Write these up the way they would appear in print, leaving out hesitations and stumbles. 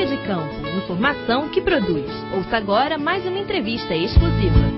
Meio de Campo, informação que produz. Ouça agora mais uma entrevista exclusiva.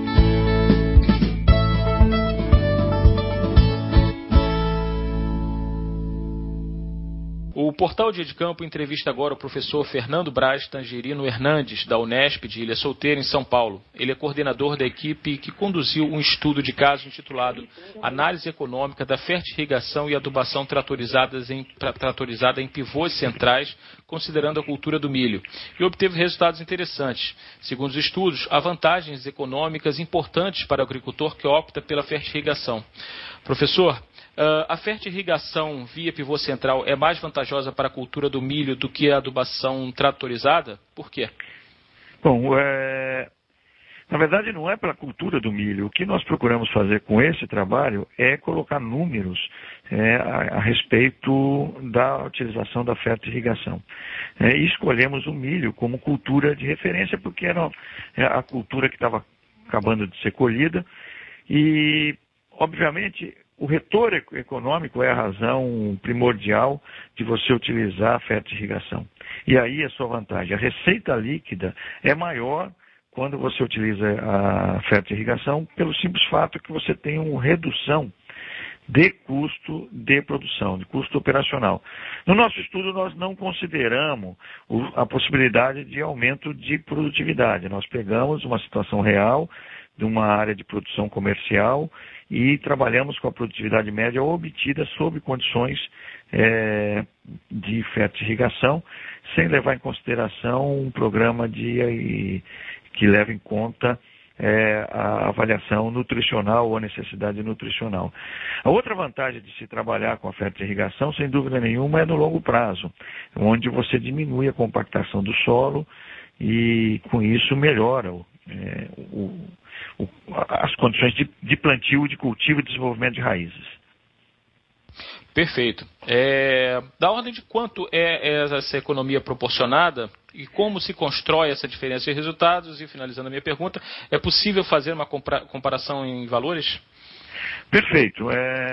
O Portal Dia de Campo entrevista agora o professor Fernando Braz Tangerino Hernandes, da Unesp de Ilha Solteira, em São Paulo. Ele é coordenador da equipe que conduziu um estudo de caso intitulado Análise Econômica da Fertirrigação e Adubação Tratorizada em Pivôs Centrais, considerando a cultura do milho, e obteve resultados interessantes. Segundo os estudos, há vantagens econômicas importantes para o agricultor que opta pela fertirrigação. Professor, a fertirrigação via pivô central é mais vantajosa para a cultura do milho do que a adubação tratorizada? Por quê? Bom, na verdade não é para a cultura do milho. O que nós procuramos fazer com esse trabalho é colocar números a respeito da utilização da fertirrigação. E escolhemos o milho como cultura de referência porque era a cultura que estava acabando de ser colhida e, obviamente, o retorno econômico é a razão primordial de você utilizar a fertirrigação. E aí a sua vantagem. A receita líquida é maior quando você utiliza a fertirrigação pelo simples fato que você tem uma redução de custo de produção, de custo operacional. No nosso estudo, nós não consideramos a possibilidade de aumento de produtividade. Nós pegamos uma situação real de uma área de produção comercial e trabalhamos com a produtividade média obtida sob condições de fertirrigação, sem levar em consideração um programa que leva em conta a avaliação nutricional ou a necessidade nutricional. A outra vantagem de se trabalhar com a fertirrigação, sem dúvida nenhuma, é no longo prazo, onde você diminui a compactação do solo e, com isso, melhora as condições de plantio, de cultivo e desenvolvimento de raízes. Perfeito. Da ordem de quanto é essa economia proporcionada e como se constrói essa diferença de resultados? E, finalizando a minha pergunta, é possível fazer uma comparação em valores? Perfeito.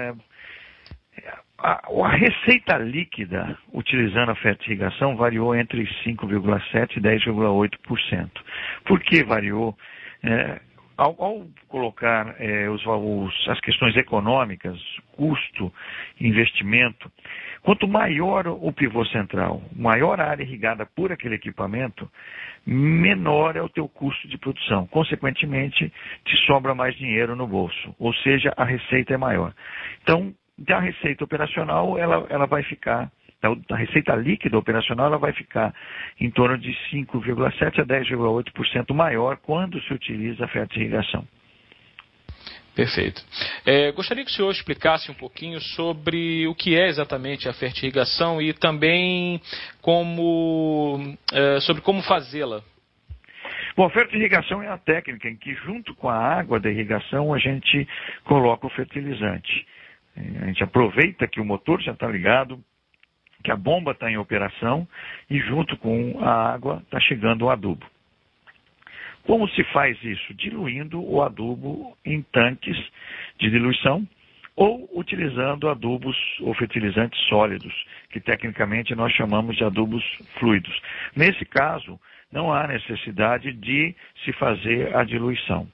A receita líquida, utilizando a fertirrigação, variou entre 5,7% e 10,8%. Por que variou? Ao colocar as questões econômicas, custo, investimento, quanto maior o pivô central, maior a área irrigada por aquele equipamento, menor é o teu custo de produção. Consequentemente, te sobra mais dinheiro no bolso, ou seja, a receita é maior. Então, da receita operacional, ela vai ficar, da receita líquida operacional, ela vai ficar em torno de 5,7% a 10,8% maior quando se utiliza a fertirrigação. Perfeito. Gostaria que o senhor explicasse um pouquinho sobre o que é exatamente a fertirrigação e também sobre como fazê-la. Bom, a fertirrigação é a técnica em que, junto com a água da irrigação, a gente coloca o fertilizante. A gente aproveita que o motor já está ligado, que a bomba está em operação e junto com a água está chegando o adubo. Como se faz isso? Diluindo o adubo em tanques de diluição ou utilizando adubos ou fertilizantes sólidos, que tecnicamente nós chamamos de adubos fluidos. Nesse caso, não há necessidade de se fazer a diluição.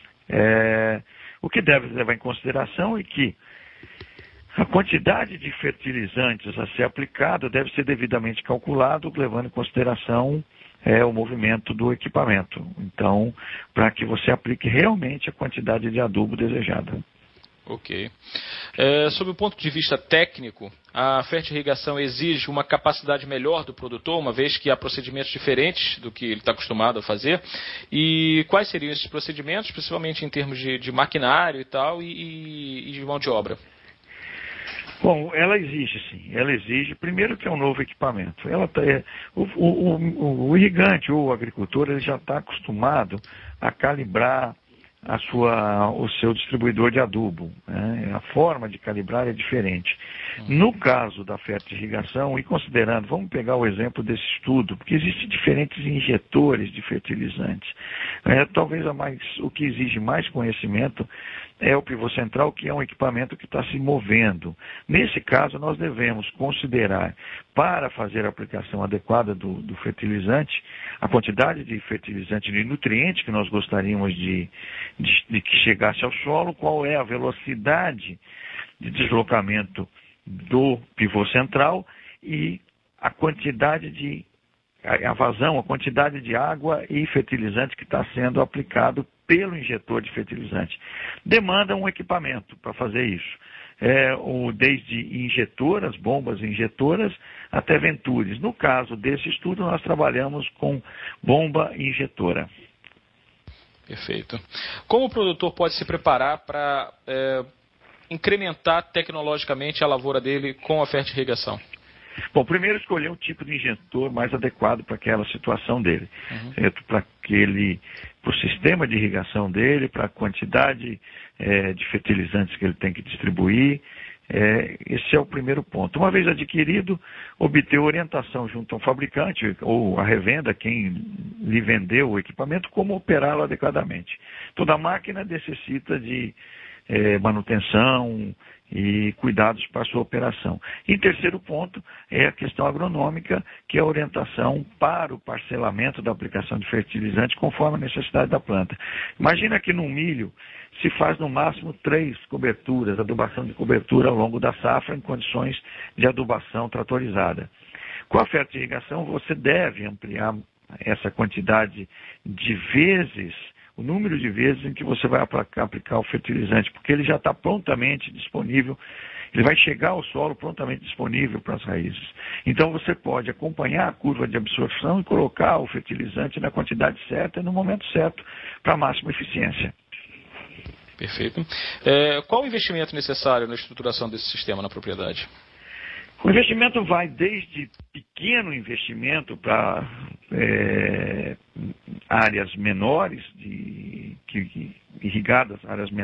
O que deve levar em consideração é que a quantidade de fertilizantes a ser aplicado deve ser devidamente calculado, levando em consideração o movimento do equipamento. Então, para que você aplique realmente a quantidade de adubo desejada. Ok. Sob o ponto de vista técnico, a fertirrigação exige uma capacidade melhor do produtor, uma vez que há procedimentos diferentes do que ele está acostumado a fazer. E quais seriam esses procedimentos, principalmente em termos de maquinário e tal, e de mão de obra? Bom, ela exige sim. Ela exige, primeiro, que é um novo equipamento. O irrigante ou o agricultor ele já está acostumado a calibrar o seu distribuidor de adubo. Né? A forma de calibrar é diferente. No caso da fertirrigação, e considerando, vamos pegar o exemplo desse estudo, porque existem diferentes injetores de fertilizantes. Talvez o que exige mais conhecimento é o pivô central, que é um equipamento que está se movendo. Nesse caso, nós devemos considerar, para fazer a aplicação adequada do fertilizante, a quantidade de fertilizante e de nutriente que nós gostaríamos de que chegasse ao solo, qual é a velocidade de deslocamento do pivô central e a quantidade a vazão, a quantidade de água e fertilizante que está sendo aplicado pelo injetor de fertilizante. Demanda um equipamento para fazer isso. Desde injetoras, bombas injetoras, até Ventures. No caso desse estudo, nós trabalhamos com bomba injetora. Perfeito. Como o produtor pode se preparar para incrementar tecnologicamente a lavoura dele com a fertirrigação? Bom, primeiro escolher um tipo de injetor mais adequado para aquela situação dele, certo? Para o sistema de irrigação dele, para a quantidade de fertilizantes que ele tem que distribuir. Esse é o primeiro ponto. Uma vez adquirido, obter orientação junto ao fabricante ou à revenda, quem lhe vendeu o equipamento, como operá-lo adequadamente. Toda máquina necessita de manutenção e cuidados para a sua operação. E terceiro ponto é a questão agronômica, que é a orientação para o parcelamento da aplicação de fertilizante conforme a necessidade da planta. Imagina que no milho se faz no máximo 3 coberturas, adubação de cobertura ao longo da safra em condições de adubação tratorizada. Com a fertirrigação você deve ampliar essa quantidade de vezes, o número de vezes em que você vai aplicar o fertilizante, porque ele já está prontamente disponível, ele vai chegar ao solo prontamente disponível para as raízes. Então você pode acompanhar a curva de absorção e colocar o fertilizante na quantidade certa e no momento certo para a máxima eficiência. Perfeito. Qual o investimento necessário na estruturação desse sistema na propriedade? O investimento vai desde pequeno investimento para áreas menores, irrigadas,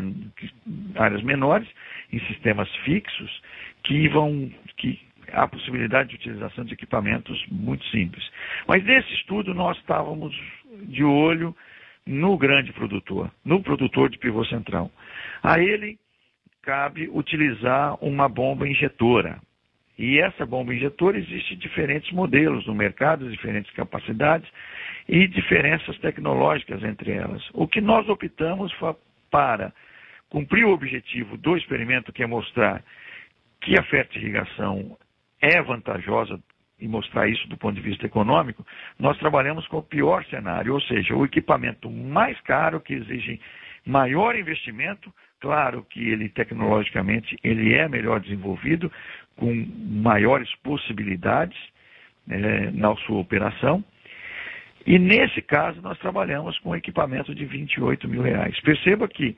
áreas menores, em sistemas fixos, que há a possibilidade de utilização de equipamentos muito simples. Mas nesse estudo nós estávamos de olho no grande produtor, no produtor de pivô central. A ele cabe utilizar uma bomba injetora. E essa bomba injetora existe diferentes modelos no mercado, diferentes capacidades e diferenças tecnológicas entre elas. O que nós optamos foi para cumprir o objetivo do experimento, que é mostrar que a fertirrigação é vantajosa e mostrar isso do ponto de vista econômico, nós trabalhamos com o pior cenário, ou seja, o equipamento mais caro, que exige maior investimento. Claro que ele tecnologicamente ele é melhor desenvolvido, com maiores possibilidades na sua operação. E nesse caso nós trabalhamos com equipamento de R$28 mil. Perceba que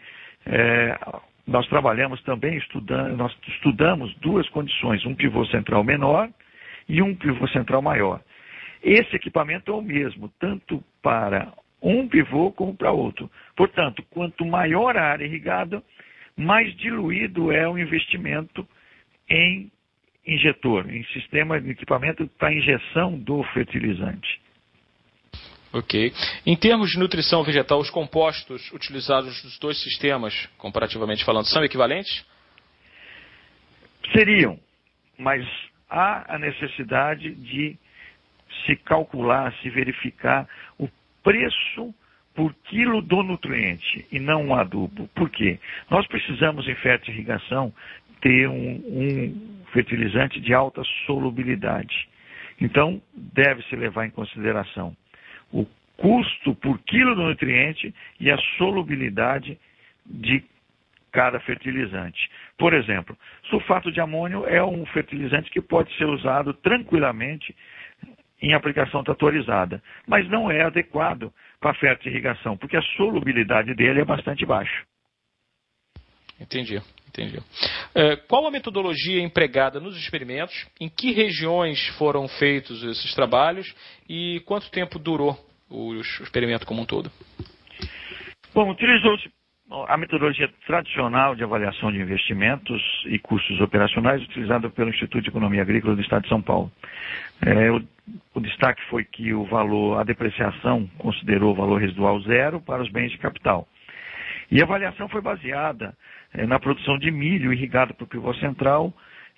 nós trabalhamos também nós estudamos duas condições, um pivô central menor e um pivô central maior. Esse equipamento é o mesmo, tanto para um pivô como para outro. Portanto, quanto maior a área irrigada, mais diluído é o investimento em injetor, em sistema de equipamento para injeção do fertilizante. Ok. Em termos de nutrição vegetal, os compostos utilizados nos dois sistemas, comparativamente falando, são equivalentes? Seriam, mas há a necessidade de se calcular, se verificar o preço por quilo do nutriente e não um adubo. Por quê? Nós precisamos em fertirrigação ter um fertilizante de alta solubilidade. Então, deve-se levar em consideração o custo por quilo do nutriente e a solubilidade de cada fertilizante. Por exemplo, sulfato de amônio é um fertilizante que pode ser usado tranquilamente em aplicação tratorizada, mas não é adequado para a fertirrigação, porque a solubilidade dele é bastante baixa. Entendi. Qual a metodologia empregada nos experimentos? Em que regiões foram feitos esses trabalhos? E quanto tempo durou o experimento como um todo? Bom, utilizou-se a metodologia tradicional de avaliação de investimentos e custos operacionais utilizada pelo Instituto de Economia Agrícola do Estado de São Paulo. O destaque foi que a depreciação considerou o valor residual zero para os bens de capital. E a avaliação foi baseada na produção de milho irrigado para o pivô central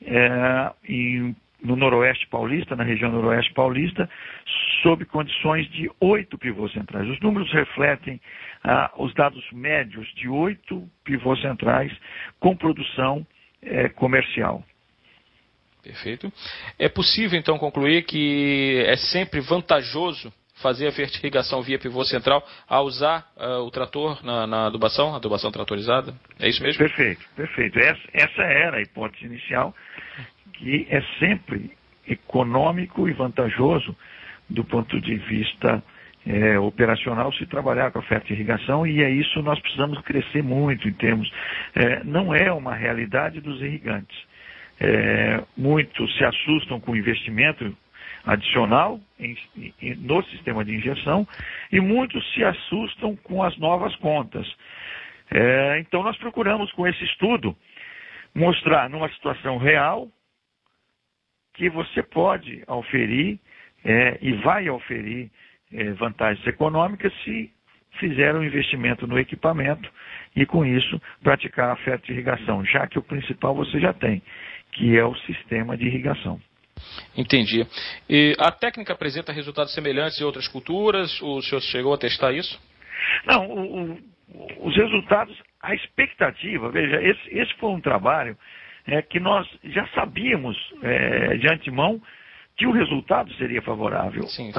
no noroeste paulista, na região noroeste paulista, sob condições de 8 pivôs centrais. Os números refletem os dados médios de 8 pivôs centrais com produção comercial. Perfeito. É possível, então, concluir que é sempre vantajoso fazer a fertirrigação via pivô central ao usar o trator na adubação tratorizada? É isso mesmo? Perfeito. Essa era a hipótese inicial, que é sempre econômico e vantajoso do ponto de vista operacional se trabalhar com a fertirrigação, e é isso nós precisamos crescer muito em termos. Não é uma realidade dos irrigantes. Muitos se assustam com o investimento adicional no sistema de injeção e muitos se assustam com as novas contas. Então nós procuramos com esse estudo mostrar numa situação real que você pode auferir e vai auferir vantagens econômicas se fizer um investimento no equipamento e com isso praticar a fertirrigação, já que o principal você já tem, que é o sistema de irrigação. Entendi. E a técnica apresenta resultados semelhantes em outras culturas? O senhor chegou a testar isso? Não, os resultados, a expectativa, veja, esse foi um trabalho que nós já sabíamos de antemão que o resultado seria favorável. Sim,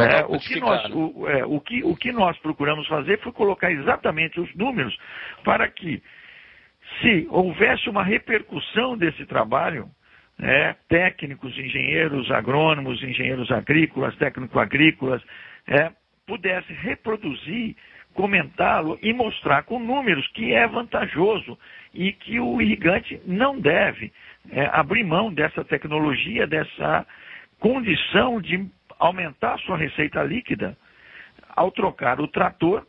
o que nós procuramos fazer foi colocar exatamente os números para que, se houvesse uma repercussão desse trabalho, técnicos, engenheiros agrônomos, engenheiros agrícolas, técnico-agrícolas, pudesse reproduzir, comentá-lo e mostrar com números que é vantajoso e que o irrigante não deve abrir mão dessa tecnologia, dessa condição de aumentar a sua receita líquida ao trocar o trator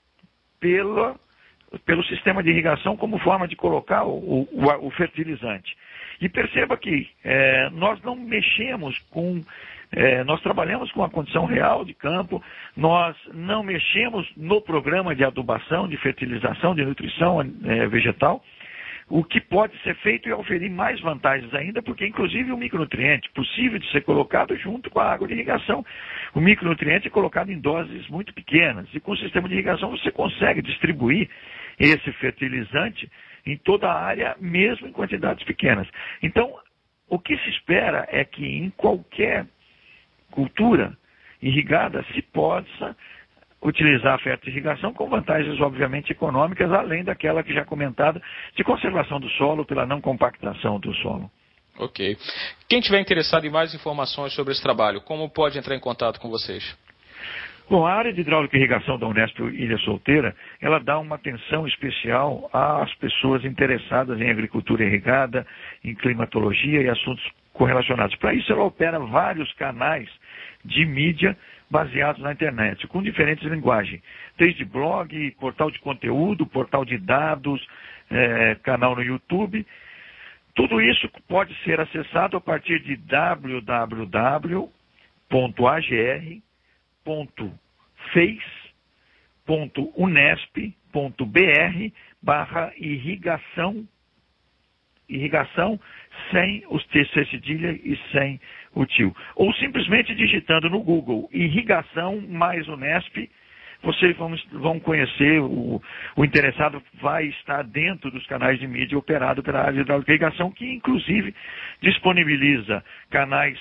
pelo sistema de irrigação como forma de colocar o fertilizante. E perceba que nós não mexemos nós trabalhamos com a condição real de campo, nós não mexemos no programa de adubação, de fertilização, de nutrição vegetal. O que pode ser feito é oferir mais vantagens ainda, porque inclusive o micronutriente possível de ser colocado junto com a água de irrigação. O micronutriente é colocado em doses muito pequenas e com o sistema de irrigação você consegue distribuir esse fertilizante em toda a área, mesmo em quantidades pequenas. Então, o que se espera é que em qualquer cultura irrigada se possa utilizar a fertirrigação com vantagens, obviamente, econômicas, além daquela que já comentada de conservação do solo pela não compactação do solo. Ok. Quem tiver interessado em mais informações sobre esse trabalho, como pode entrar em contato com vocês? Bom, a área de hidráulica e irrigação da Unesp Ilha Solteira, ela dá uma atenção especial às pessoas interessadas em agricultura irrigada, em climatologia e assuntos correlacionados. Para isso, ela opera vários canais de mídia baseados na internet, com diferentes linguagens, desde blog, portal de conteúdo, portal de dados, canal no YouTube. Tudo isso pode ser acessado a partir de www.age.face.unesp.br/irrigação sem os TC cedilha e sem o tio. Ou simplesmente digitando no Google irrigação mais Unesp, vocês vão conhecer, o interessado vai estar dentro dos canais de mídia operado pela área de hidráulica e irrigação, que inclusive disponibiliza canais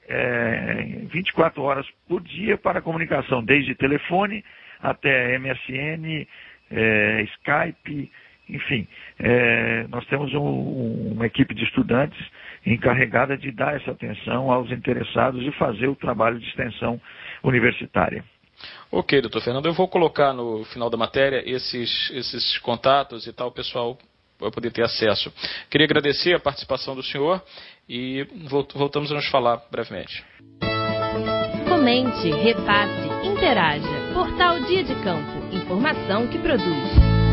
24 horas por dia para comunicação, desde telefone até MSN, Skype, enfim. Nós temos uma equipe de estudantes encarregada de dar essa atenção aos interessados e fazer o trabalho de extensão universitária. Ok, doutor Fernando, eu vou colocar no final da matéria esses contatos e tal, o pessoal vai poder ter acesso. Queria agradecer a participação do senhor e voltamos a nos falar brevemente. Comente, repasse, interaja. Portal Dia de Campo. Informação que produz.